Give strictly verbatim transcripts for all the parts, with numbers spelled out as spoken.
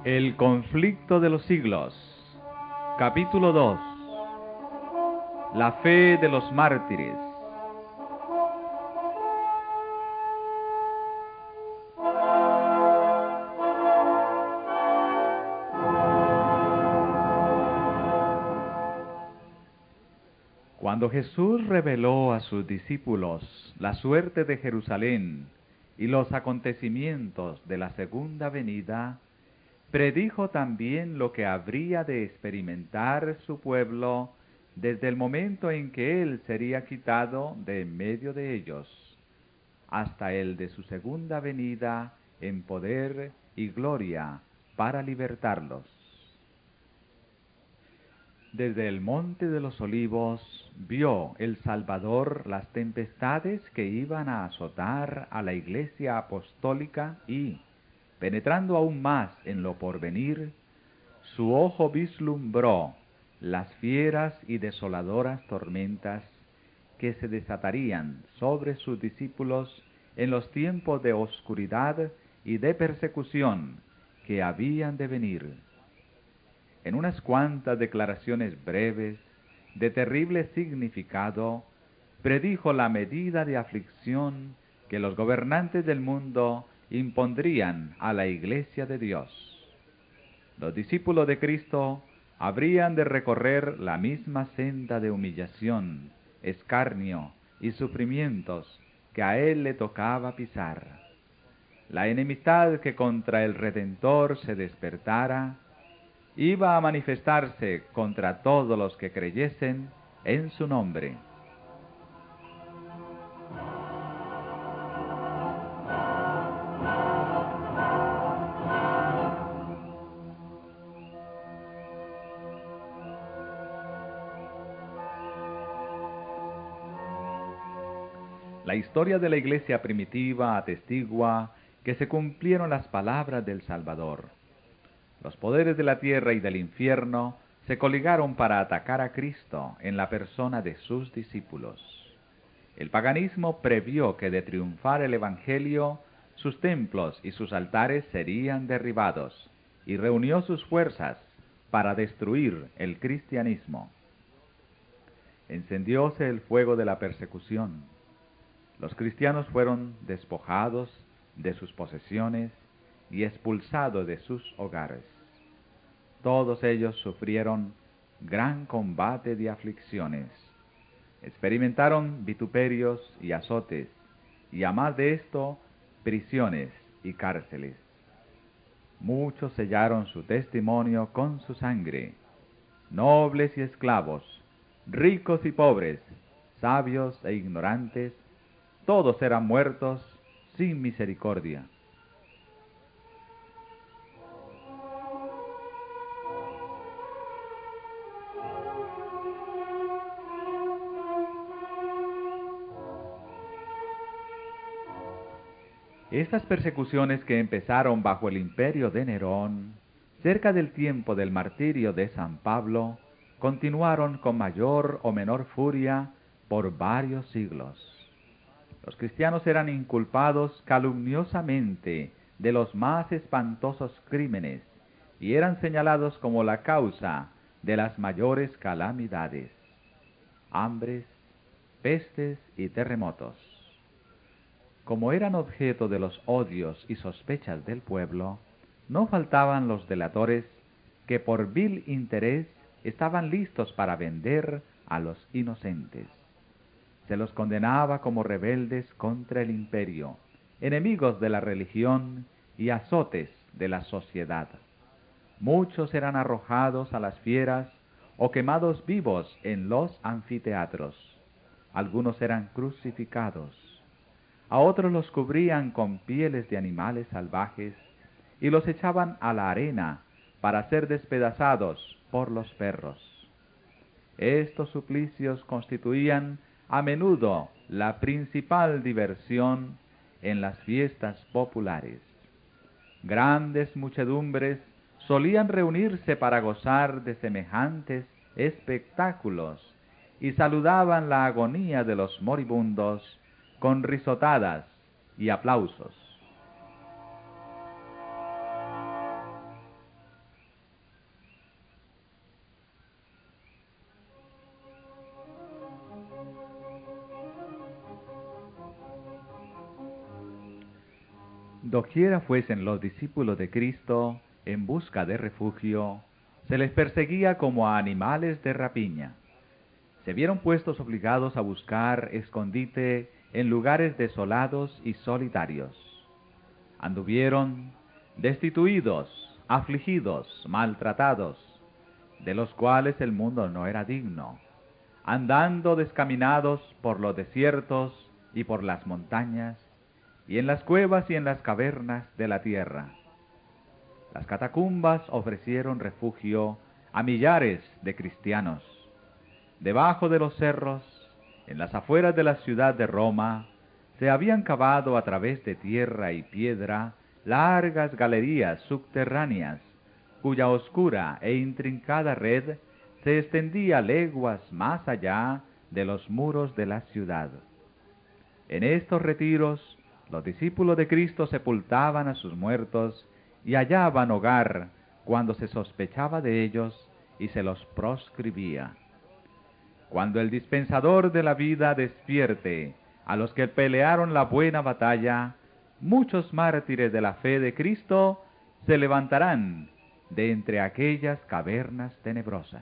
El conflicto de los siglos. Capítulo dos. La fe de los mártires. Cuando Jesús reveló a sus discípulos la suerte de Jerusalén y los acontecimientos de la segunda venida, predijo también lo que habría de experimentar su pueblo desde el momento en que Él sería quitado de en medio de ellos, hasta el de su segunda venida en poder y gloria para libertarlos. Desde el monte de los olivos vio el Salvador las tempestades que iban a azotar a la iglesia apostólica y, penetrando aún más en lo porvenir, su ojo vislumbró las fieras y desoladoras tormentas que se desatarían sobre sus discípulos en los tiempos de oscuridad y de persecución que habían de venir. En unas cuantas declaraciones breves, de terrible significado, predijo la medida de aflicción que los gobernantes del mundo impondrían a la Iglesia de Dios. Los discípulos de Cristo habrían de recorrer la misma senda de humillación, escarnio y sufrimientos que a Él le tocaba pisar. La enemistad que contra el Redentor se despertara iba a manifestarse contra todos los que creyesen en su nombre. La historia de la iglesia primitiva atestigua que se cumplieron las palabras del Salvador. Los poderes de la tierra y del infierno se coligaron para atacar a Cristo en la persona de sus discípulos. El paganismo previó que de triunfar el Evangelio, sus templos y sus altares serían derribados, y reunió sus fuerzas para destruir el cristianismo. Encendióse el fuego de la persecución. Los cristianos fueron despojados de sus posesiones y expulsados de sus hogares. Todos ellos sufrieron gran combate de aflicciones. Experimentaron vituperios y azotes, y a más de esto, prisiones y cárceles. Muchos sellaron su testimonio con su sangre, nobles y esclavos, ricos y pobres, sabios e ignorantes, todos eran muertos sin misericordia. Estas persecuciones, que empezaron bajo el imperio de Nerón, cerca del tiempo del martirio de San Pablo, continuaron con mayor o menor furia por varios siglos. Los cristianos eran inculpados calumniosamente de los más espantosos crímenes y eran señalados como la causa de las mayores calamidades, hambres, pestes y terremotos. Como eran objeto de los odios y sospechas del pueblo, no faltaban los delatores que por vil interés estaban listos para vender a los inocentes. Se los condenaba como rebeldes contra el imperio, enemigos de la religión y azotes de la sociedad. Muchos eran arrojados a las fieras o quemados vivos en los anfiteatros. Algunos eran crucificados. A otros los cubrían con pieles de animales salvajes y los echaban a la arena para ser despedazados por los perros. Estos suplicios constituían a menudo la principal diversión en las fiestas populares. Grandes muchedumbres solían reunirse para gozar de semejantes espectáculos y saludaban la agonía de los moribundos con risotadas y aplausos. Doquiera fuesen los discípulos de Cristo en busca de refugio, se les perseguía como a animales de rapiña. Se vieron puestos obligados a buscar escondite en lugares desolados y solitarios. Anduvieron destituidos, afligidos, maltratados, de los cuales el mundo no era digno, andando descaminados por los desiertos y por las montañas, y en las cuevas y en las cavernas de la tierra. Las catacumbas ofrecieron refugio a millares de cristianos. Debajo de los cerros, en las afueras de la ciudad de Roma, se habían cavado a través de tierra y piedra largas galerías subterráneas, cuya oscura e intrincada red se extendía leguas más allá de los muros de la ciudad. En estos retiros, los discípulos de Cristo sepultaban a sus muertos y hallaban hogar cuando se sospechaba de ellos y se los proscribía. Cuando el dispensador de la vida despierte a los que pelearon la buena batalla, muchos mártires de la fe de Cristo se levantarán de entre aquellas cavernas tenebrosas.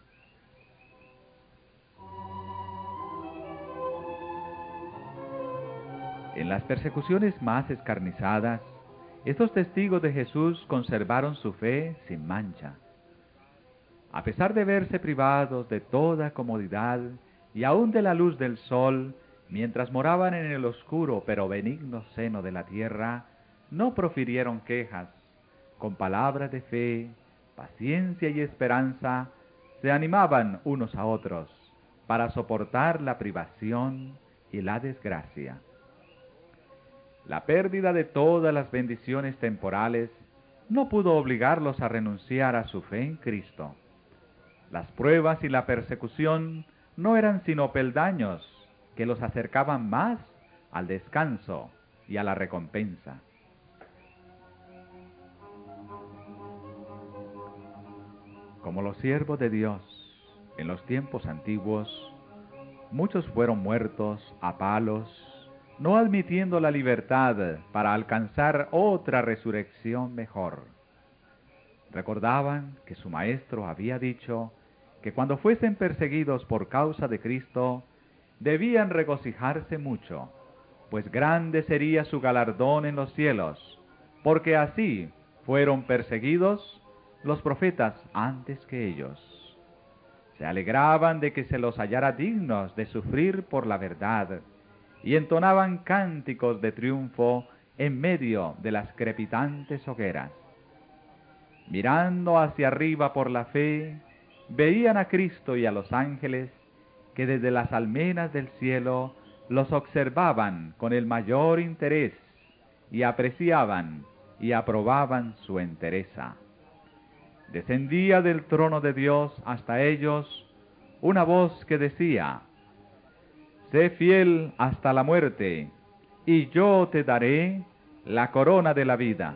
En las persecuciones más escarnizadas, estos testigos de Jesús conservaron su fe sin mancha. A pesar de verse privados de toda comodidad y aún de la luz del sol, mientras moraban en el oscuro pero benigno seno de la tierra, no profirieron quejas. Con palabras de fe, paciencia y esperanza, se animaban unos a otros para soportar la privación y la desgracia. La pérdida de todas las bendiciones temporales no pudo obligarlos a renunciar a su fe en Cristo. Las pruebas y la persecución no eran sino peldaños que los acercaban más al descanso y a la recompensa. Como los siervos de Dios en los tiempos antiguos, muchos fueron muertos a palos, no admitiendo la libertad para alcanzar otra resurrección mejor. Recordaban que su maestro había dicho que cuando fuesen perseguidos por causa de Cristo, debían regocijarse mucho, pues grande sería su galardón en los cielos, porque así fueron perseguidos los profetas antes que ellos. Se alegraban de que se los hallara dignos de sufrir por la verdad, y entonaban cánticos de triunfo en medio de las crepitantes hogueras. Mirando hacia arriba por la fe, veían a Cristo y a los ángeles que desde las almenas del cielo los observaban con el mayor interés y apreciaban y aprobaban su entereza. Descendía del trono de Dios hasta ellos una voz que decía: «Sé fiel hasta la muerte, y yo te daré la corona de la vida».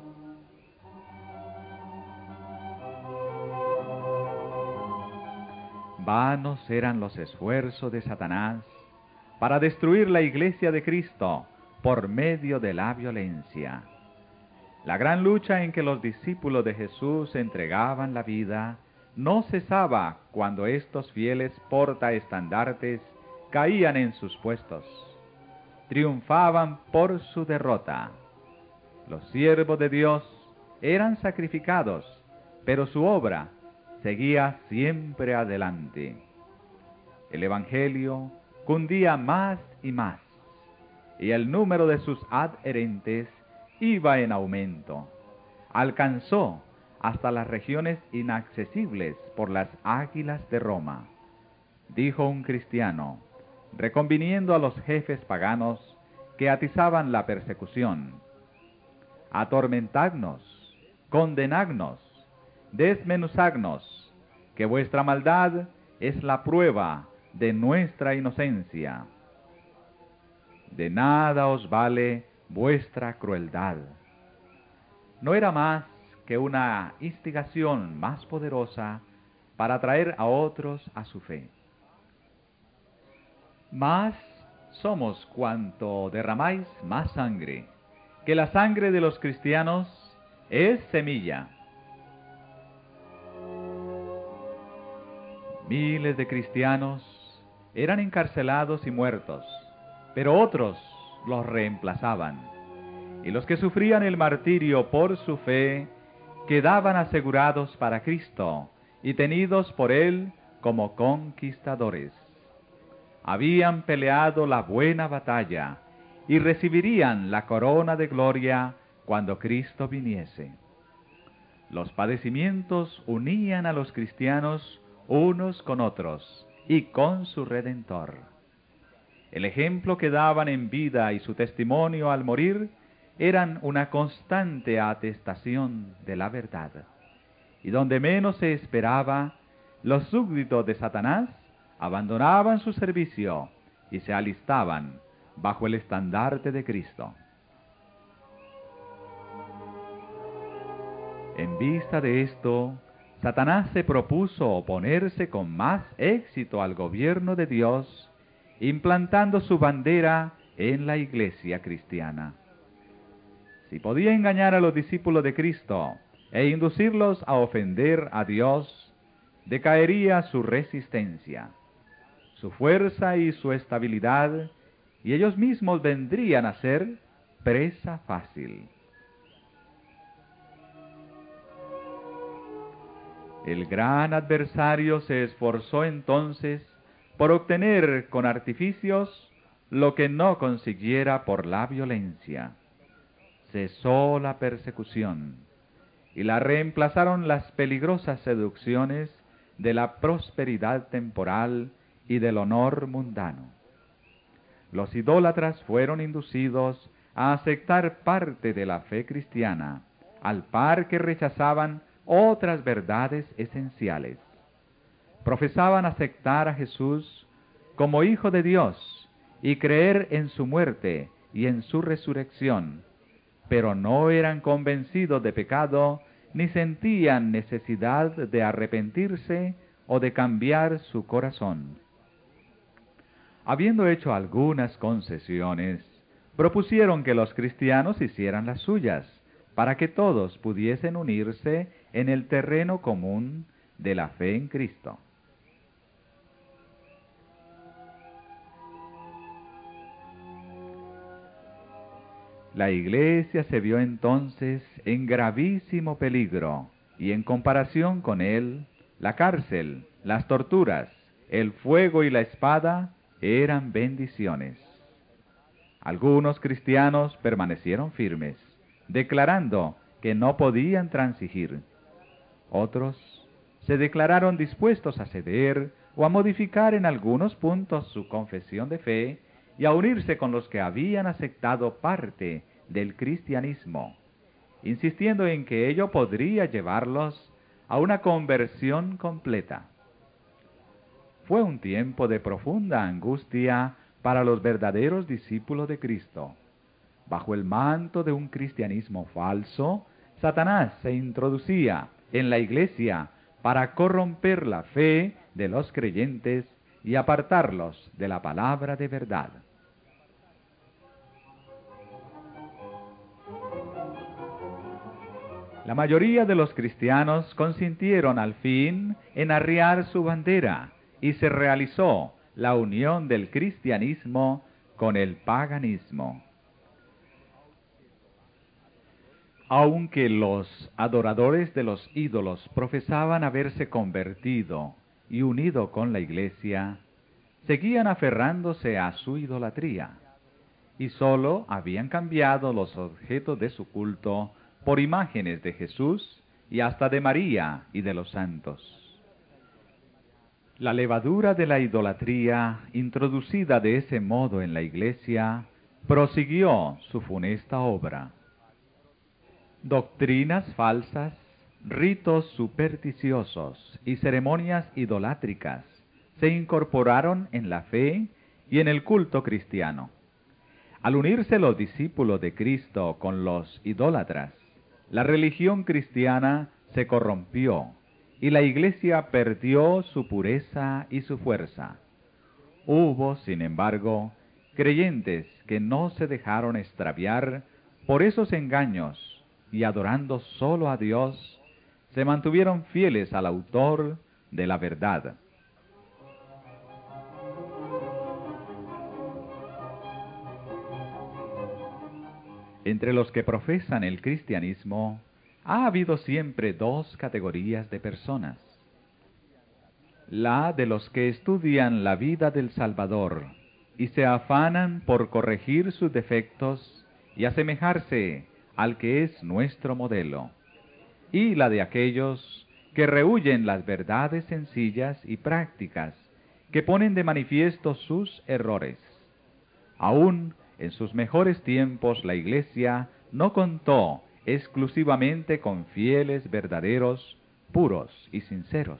Vanos eran los esfuerzos de Satanás para destruir la iglesia de Cristo por medio de la violencia. La gran lucha en que los discípulos de Jesús entregaban la vida no cesaba cuando estos fieles portaestandartes caían en sus puestos. Triunfaban por su derrota. Los siervos de Dios eran sacrificados, pero su obra seguía siempre adelante. El Evangelio cundía más y más, y el número de sus adherentes iba en aumento. Alcanzó hasta las regiones inaccesibles por las águilas de Roma. Dijo un cristiano, reconviniendo a los jefes paganos que atizaban la persecución: «Atormentadnos, condenadnos, desmenuzadnos, que vuestra maldad es la prueba de nuestra inocencia. De nada os vale vuestra crueldad». No era más que una instigación más poderosa para atraer a otros a su fe. Más somos cuanto derramáis más sangre, que la sangre de los cristianos es semilla. Miles de cristianos eran encarcelados y muertos, pero otros los reemplazaban. Y los que sufrían el martirio por su fe quedaban asegurados para Cristo y tenidos por Él como conquistadores. Habían peleado la buena batalla y recibirían la corona de gloria cuando Cristo viniese. Los padecimientos unían a los cristianos unos con otros y con su Redentor. El ejemplo que daban en vida y su testimonio al morir eran una constante atestación de la verdad. Y donde menos se esperaba, los súbditos de Satanás abandonaban su servicio y se alistaban bajo el estandarte de Cristo. En vista de esto, Satanás se propuso oponerse con más éxito al gobierno de Dios, implantando su bandera en la iglesia cristiana. Si podía engañar a los discípulos de Cristo e inducirlos a ofender a Dios, decaería su resistencia, su fuerza y su estabilidad, y ellos mismos vendrían a ser presa fácil. El gran adversario se esforzó entonces por obtener con artificios lo que no consiguiera por la violencia. Cesó la persecución y la reemplazaron las peligrosas seducciones de la prosperidad temporal y del honor mundano. Los idólatras fueron inducidos a aceptar parte de la fe cristiana, al par que rechazaban otras verdades esenciales. Profesaban aceptar a Jesús como Hijo de Dios y creer en su muerte y en su resurrección, pero no eran convencidos de pecado ni sentían necesidad de arrepentirse o de cambiar su corazón. Habiendo hecho algunas concesiones, propusieron que los cristianos hicieran las suyas, para que todos pudiesen unirse en el terreno común de la fe en Cristo. La Iglesia se vio entonces en gravísimo peligro, y en comparación con él, la cárcel, las torturas, el fuego y la espada eran bendiciones. Algunos cristianos permanecieron firmes, declarando que no podían transigir. Otros se declararon dispuestos a ceder o a modificar en algunos puntos su confesión de fe y a unirse con los que habían aceptado parte del cristianismo, insistiendo en que ello podría llevarlos a una conversión completa. Fue un tiempo de profunda angustia para los verdaderos discípulos de Cristo. Bajo el manto de un cristianismo falso, Satanás se introducía en la iglesia para corromper la fe de los creyentes y apartarlos de la palabra de verdad. La mayoría de los cristianos consintieron al fin en arriar su bandera y se realizó la unión del cristianismo con el paganismo. Aunque los adoradores de los ídolos profesaban haberse convertido y unido con la iglesia, seguían aferrándose a su idolatría, y sólo habían cambiado los objetos de su culto por imágenes de Jesús y hasta de María y de los santos. La levadura de la idolatría, introducida de ese modo en la iglesia, prosiguió su funesta obra. Doctrinas falsas, ritos supersticiosos y ceremonias idolátricas se incorporaron en la fe y en el culto cristiano. Al unirse los discípulos de Cristo con los idólatras, la religión cristiana se corrompió y la iglesia perdió su pureza y su fuerza. Hubo, sin embargo, creyentes que no se dejaron extraviar por esos engaños y adorando solo a Dios, se mantuvieron fieles al autor de la verdad. Entre los que profesan el cristianismo, ha habido siempre dos categorías de personas. La de los que estudian la vida del Salvador y se afanan por corregir sus defectos y asemejarse al que es nuestro modelo, y la de aquellos que rehúyen las verdades sencillas y prácticas que ponen de manifiesto sus errores. Aún en sus mejores tiempos la Iglesia no contó exclusivamente con fieles verdaderos, puros y sinceros.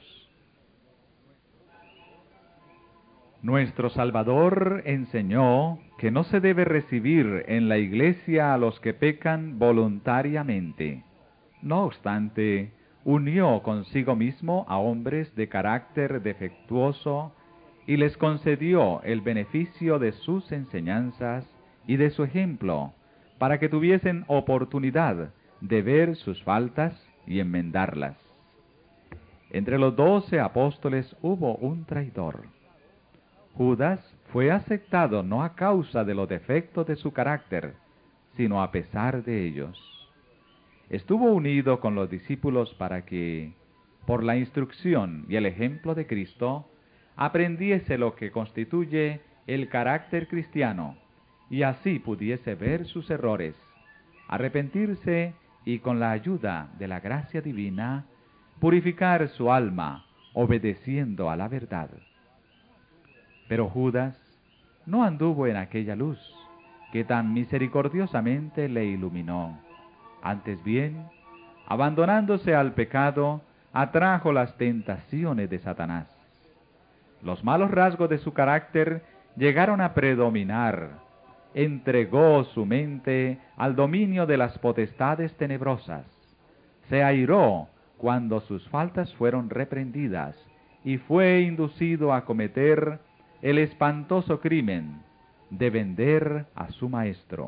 Nuestro Salvador enseñó que no se debe recibir en la Iglesia a los que pecan voluntariamente. No obstante, unió consigo mismo a hombres de carácter defectuoso y les concedió el beneficio de sus enseñanzas y de su ejemplo, para que tuviesen oportunidad de ver sus faltas y enmendarlas. Entre los doce apóstoles hubo un traidor. Judas fue aceptado no a causa de los defectos de su carácter, sino a pesar de ellos. Estuvo unido con los discípulos para que, por la instrucción y el ejemplo de Cristo, aprendiese lo que constituye el carácter cristiano, y así pudiese ver sus errores, arrepentirse y con la ayuda de la gracia divina, purificar su alma, obedeciendo a la verdad. Pero Judas no anduvo en aquella luz que tan misericordiosamente le iluminó. Antes bien, abandonándose al pecado, atrajo las tentaciones de Satanás. Los malos rasgos de su carácter llegaron a predominar. Entregó su mente al dominio de las potestades tenebrosas. Se airó cuando sus faltas fueron reprendidas y fue inducido a cometer el espantoso crimen de vender a su maestro.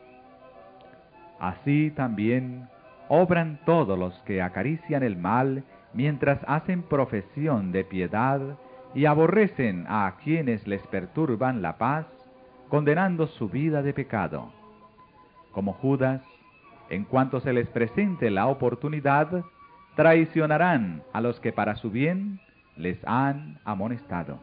Así también obran todos los que acarician el mal mientras hacen profesión de piedad y aborrecen a quienes les perturban la paz, condenando su vida de pecado. Como Judas, en cuanto se les presente la oportunidad, traicionarán a los que para su bien les han amonestado.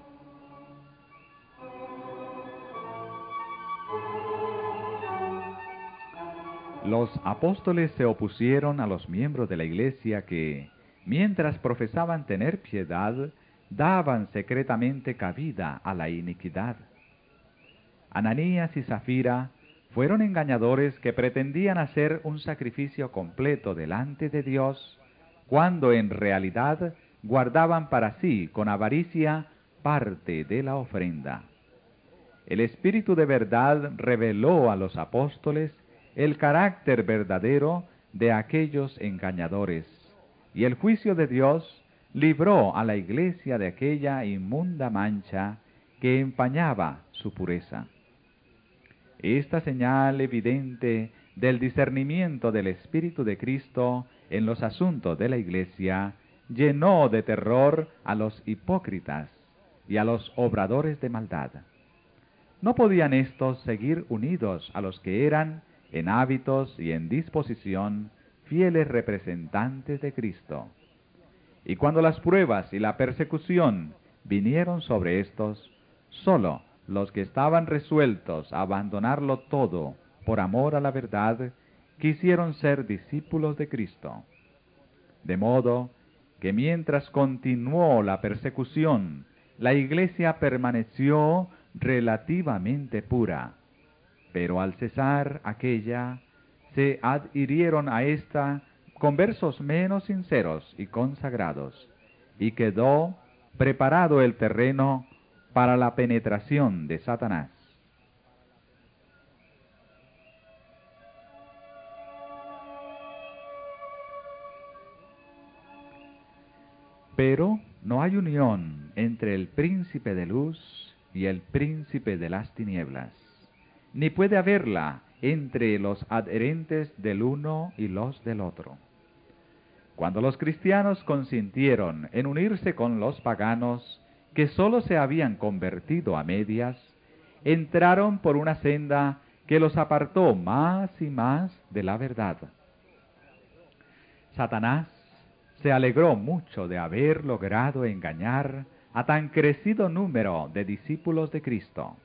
Los apóstoles se opusieron a los miembros de la Iglesia que, mientras profesaban tener piedad, daban secretamente cabida a la iniquidad. Ananías y Zafira fueron engañadores que pretendían hacer un sacrificio completo delante de Dios, cuando en realidad guardaban para sí con avaricia parte de la ofrenda. El Espíritu de verdad reveló a los apóstoles el carácter verdadero de aquellos engañadores, y el juicio de Dios libró a la Iglesia de aquella inmunda mancha que empañaba su pureza. Esta señal evidente del discernimiento del Espíritu de Cristo en los asuntos de la Iglesia llenó de terror a los hipócritas y a los obradores de maldad. No podían éstos seguir unidos a los que eran, en hábitos y en disposición, fieles representantes de Cristo. Y cuando las pruebas y la persecución vinieron sobre éstos, sólo los que estaban resueltos a abandonarlo todo por amor a la verdad, quisieron ser discípulos de Cristo. De modo que mientras continuó la persecución, la Iglesia permaneció relativamente pura, pero al cesar aquella, se adhirieron a ésta conversos menos sinceros y consagrados, y quedó preparado el terreno para la penetración de Satanás. Pero no hay unión entre el príncipe de luz y el príncipe de las tinieblas, ni puede haberla entre los adherentes del uno y los del otro. Cuando los cristianos consintieron en unirse con los paganos, que sólo se habían convertido a medias, entraron por una senda que los apartó más y más de la verdad. Satanás se alegró mucho de haber logrado engañar a tan crecido número de discípulos de Cristo.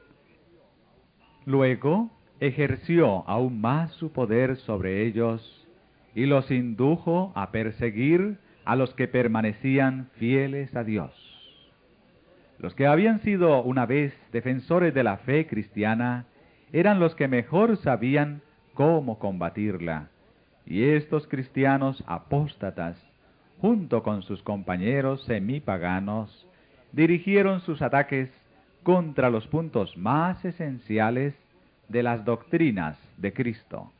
Luego ejerció aún más su poder sobre ellos y los indujo a perseguir a los que permanecían fieles a Dios. Los que habían sido una vez defensores de la fe cristiana eran los que mejor sabían cómo combatirla, y estos cristianos apóstatas, junto con sus compañeros semipaganos, dirigieron sus ataques contra los puntos más esenciales de las doctrinas de Cristo.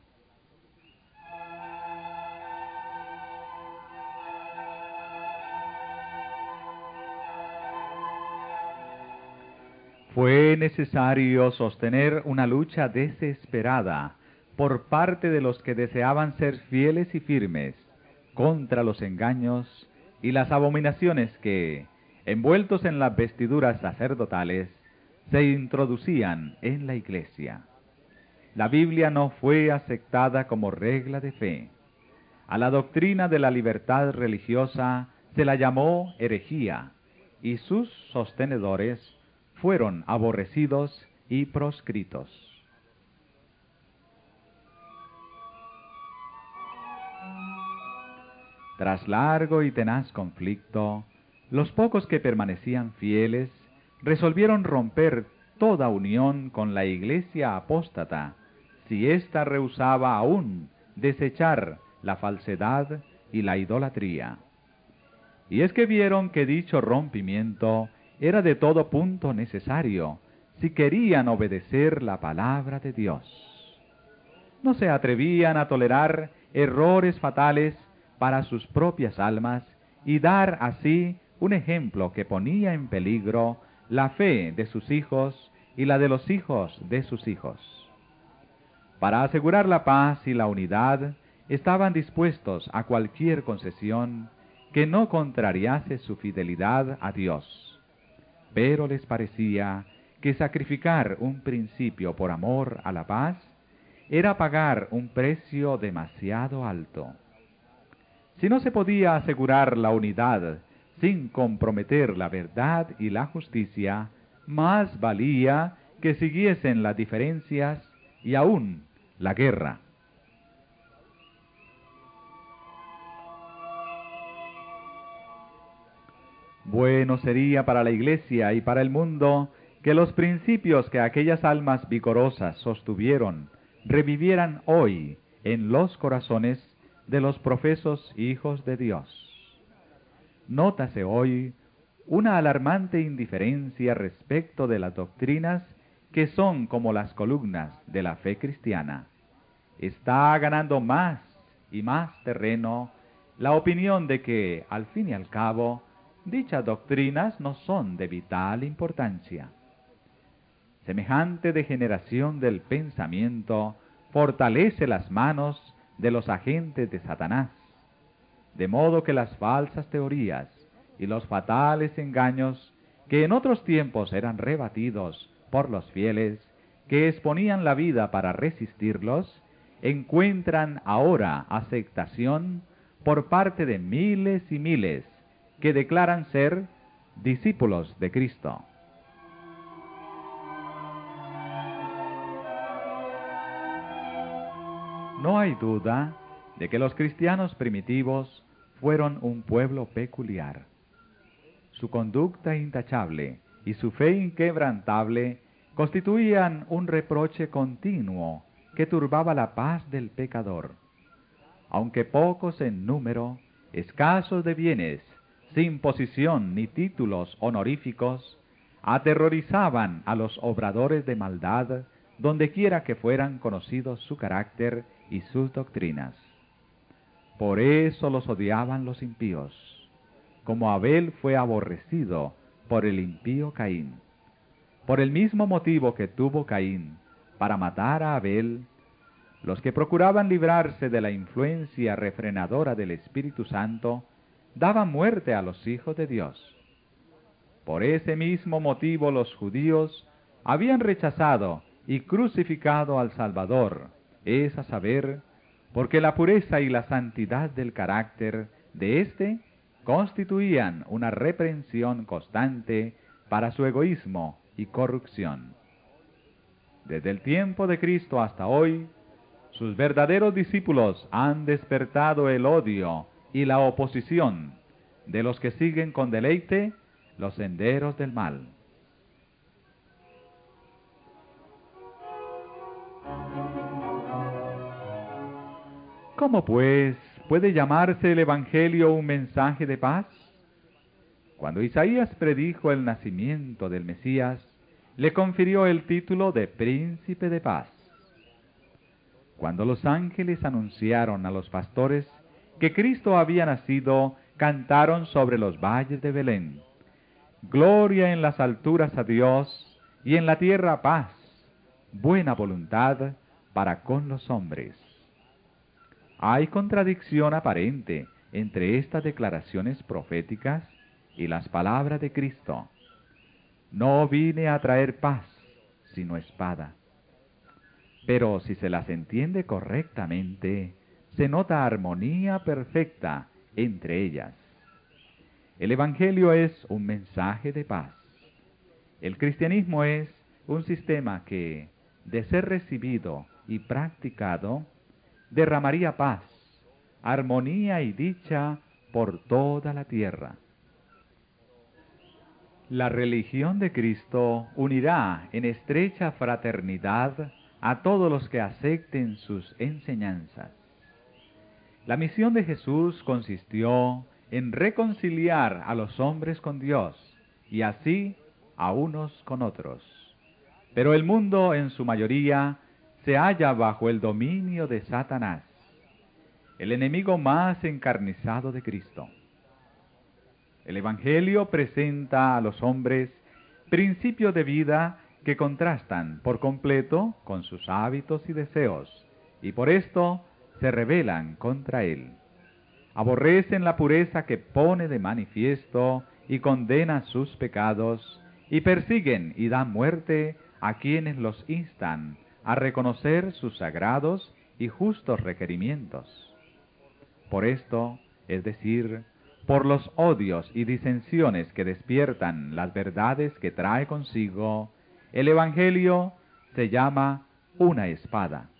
Fue necesario sostener una lucha desesperada por parte de los que deseaban ser fieles y firmes contra los engaños y las abominaciones que, envueltos en las vestiduras sacerdotales, se introducían en la iglesia. La Biblia no fue aceptada como regla de fe. A la doctrina de la libertad religiosa se la llamó herejía, y sus sostenedores fueron aborrecidos y proscritos. Tras largo y tenaz conflicto, los pocos que permanecían fieles resolvieron romper toda unión con la iglesia apóstata, si ésta rehusaba aún desechar la falsedad y la idolatría. Y es que vieron que dicho rompimiento era de todo punto necesario si querían obedecer la palabra de Dios. No se atrevían a tolerar errores fatales para sus propias almas y dar así un ejemplo que ponía en peligro la fe de sus hijos y la de los hijos de sus hijos. Para asegurar la paz y la unidad, estaban dispuestos a cualquier concesión que no contrariase su fidelidad a Dios. Pero les parecía que sacrificar un principio por amor a la paz era pagar un precio demasiado alto. Si no se podía asegurar la unidad sin comprometer la verdad y la justicia, más valía que siguiesen las diferencias y aún la guerra. Bueno sería para la Iglesia y para el mundo que los principios que aquellas almas vigorosas sostuvieron revivieran hoy en los corazones de los profesos hijos de Dios. Nótase hoy una alarmante indiferencia respecto de las doctrinas que son como las columnas de la fe cristiana. Está ganando más y más terreno la opinión de que, al fin y al cabo, dichas doctrinas no son de vital importancia. Semejante degeneración del pensamiento fortalece las manos de los agentes de Satanás, de modo que las falsas teorías y los fatales engaños que en otros tiempos eran rebatidos por los fieles que exponían la vida para resistirlos, encuentran ahora aceptación por parte de miles y miles que declaran ser discípulos de Cristo. No hay duda de que los cristianos primitivos fueron un pueblo peculiar. Su conducta intachable y su fe inquebrantable constituían un reproche continuo que turbaba la paz del pecador. Aunque pocos en número, escasos de bienes, sin posición ni títulos honoríficos, aterrorizaban a los obradores de maldad dondequiera que fueran conocidos su carácter y sus doctrinas. Por eso los odiaban los impíos, como Abel fue aborrecido por el impío Caín. Por el mismo motivo que tuvo Caín, para matar a Abel, los que procuraban librarse de la influencia refrenadora del Espíritu Santo, daban muerte a los hijos de Dios. Por ese mismo motivo los judíos habían rechazado y crucificado al Salvador, es a saber, porque la pureza y la santidad del carácter de éste constituían una reprensión constante para su egoísmo y corrupción. Desde el tiempo de Cristo hasta hoy, sus verdaderos discípulos han despertado el odio y la oposición de los que siguen con deleite los senderos del mal. ¿Cómo, pues, puede llamarse el Evangelio un mensaje de paz? Cuando Isaías predijo el nacimiento del Mesías, le confirió el título de Príncipe de Paz. Cuando los ángeles anunciaron a los pastores que Cristo había nacido, cantaron sobre los valles de Belén: Gloria en las alturas a Dios, y en la tierra paz, buena voluntad para con los hombres. Hay contradicción aparente entre estas declaraciones proféticas y las palabras de Cristo: No vine a traer paz, sino espada. Pero si se las entiende correctamente, se nota armonía perfecta entre ellas. El Evangelio es un mensaje de paz. El cristianismo es un sistema que, de ser recibido y practicado, derramaría paz, armonía y dicha por toda la tierra. La religión de Cristo unirá en estrecha fraternidad a todos los que acepten sus enseñanzas. La misión de Jesús consistió en reconciliar a los hombres con Dios y así a unos con otros. Pero el mundo en su mayoría se halla bajo el dominio de Satanás, el enemigo más encarnizado de Cristo. El Evangelio presenta a los hombres principios de vida que contrastan por completo con sus hábitos y deseos, y por esto se rebelan contra él. Aborrecen la pureza que pone de manifiesto y condena sus pecados, y persiguen y dan muerte a quienes los instan a reconocer sus sagrados y justos requerimientos. Por esto, es decir, por los odios y disensiones que despiertan las verdades que trae consigo, el Evangelio se llama una espada.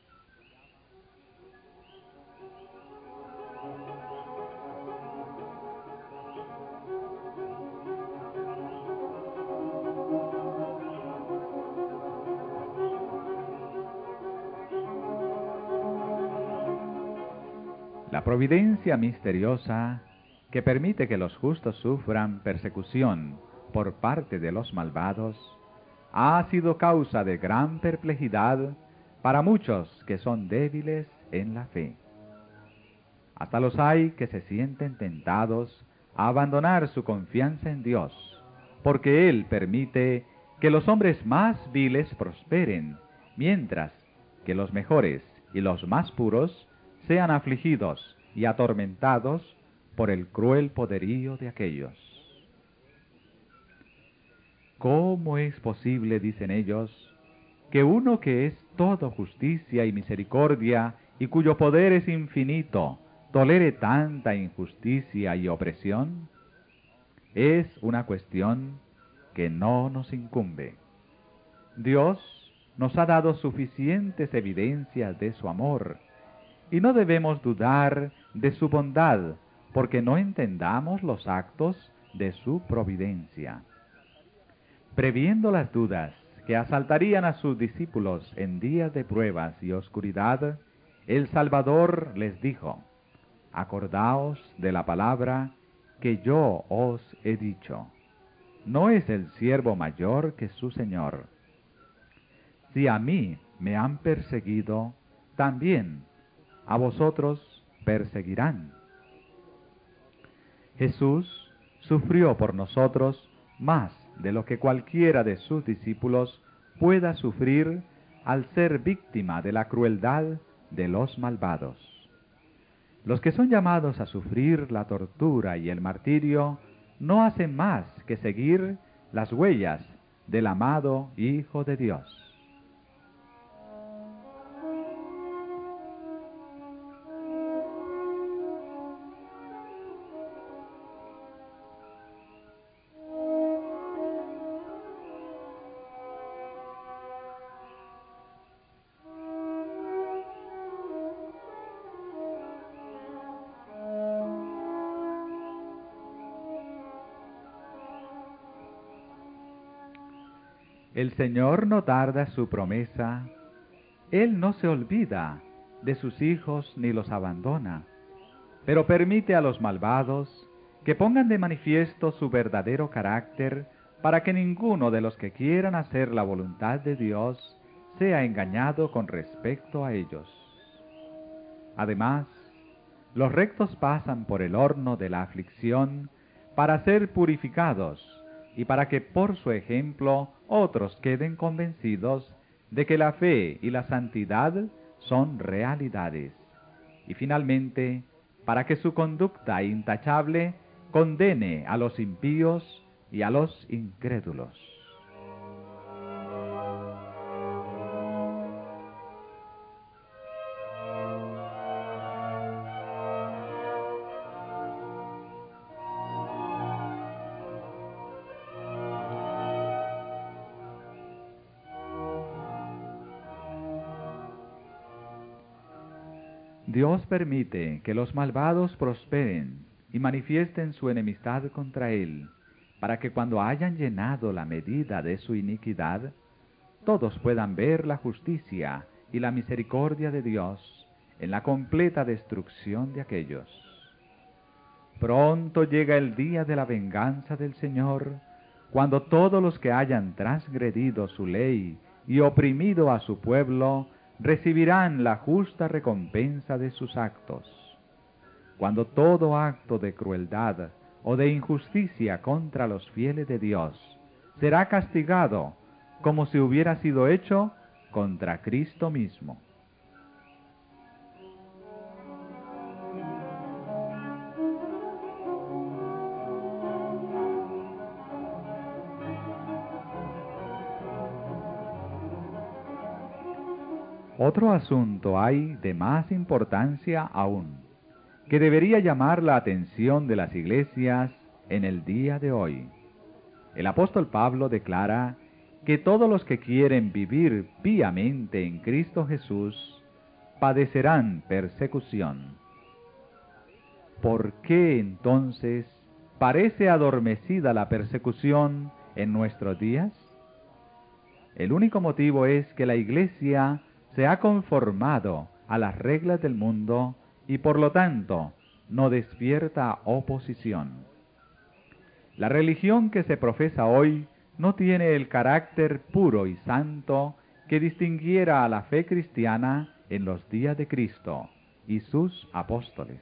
La providencia misteriosa que permite que los justos sufran persecución por parte de los malvados ha sido causa de gran perplejidad para muchos que son débiles en la fe. Hasta los hay que se sienten tentados a abandonar su confianza en Dios, porque Él permite que los hombres más viles prosperen, mientras que los mejores y los más puros sean afligidos y atormentados por el cruel poderío de aquellos. ¿Cómo es posible, dicen ellos, que uno que es todo justicia y misericordia y cuyo poder es infinito, tolere tanta injusticia y opresión? Es una cuestión que no nos incumbe. Dios nos ha dado suficientes evidencias de su amor, y no debemos dudar de su bondad, porque no entendamos los actos de su providencia. Previendo las dudas que asaltarían a sus discípulos en días de pruebas y oscuridad, el Salvador les dijo: Acordaos de la palabra que yo os he dicho. ¿No es el siervo mayor que su Señor? Si a mí me han perseguido, también a vosotros perseguirán. Jesús sufrió por nosotros más de lo que cualquiera de sus discípulos pueda sufrir al ser víctima de la crueldad de los malvados. Los que son llamados a sufrir la tortura y el martirio no hacen más que seguir las huellas del amado Hijo de Dios. El Señor no tarda su promesa, Él no se olvida de sus hijos ni los abandona, pero permite a los malvados que pongan de manifiesto su verdadero carácter para que ninguno de los que quieran hacer la voluntad de Dios sea engañado con respecto a ellos. Además, los rectos pasan por el horno de la aflicción para ser purificados y para que por su ejemplo otros queden convencidos de que la fe y la santidad son realidades, y finalmente, para que su conducta intachable condene a los impíos y a los incrédulos. Dios permite que los malvados prosperen y manifiesten su enemistad contra Él, para que cuando hayan llenado la medida de su iniquidad, todos puedan ver la justicia y la misericordia de Dios en la completa destrucción de aquellos. Pronto llega el día de la venganza del Señor, cuando todos los que hayan transgredido su ley y oprimido a su pueblo recibirán la justa recompensa de sus actos. Cuando todo acto de crueldad o de injusticia contra los fieles de Dios será castigado como si hubiera sido hecho contra Cristo mismo. Otro asunto hay de más importancia aún, que debería llamar la atención de las iglesias en el día de hoy. El apóstol Pablo declara que todos los que quieren vivir piamente en Cristo Jesús padecerán persecución. ¿Por qué entonces parece adormecida la persecución en nuestros días? El único motivo es que la iglesia se ha conformado a las reglas del mundo y por lo tanto no despierta oposición. La religión que se profesa hoy no tiene el carácter puro y santo que distinguiera a la fe cristiana en los días de Cristo y sus apóstoles.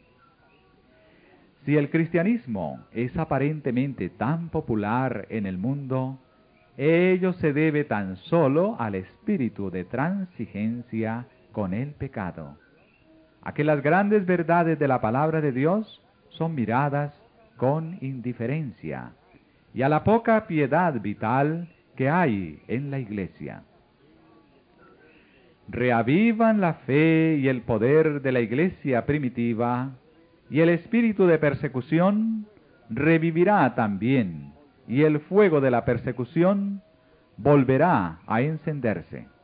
Si el cristianismo es aparentemente tan popular en el mundo, ello se debe tan solo al espíritu de transigencia con el pecado, a que las grandes verdades de la palabra de Dios son miradas con indiferencia, y a la poca piedad vital que hay en la iglesia. Reavivan la fe y el poder de la iglesia primitiva, y el espíritu de persecución revivirá también, y el fuego de la persecución volverá a encenderse.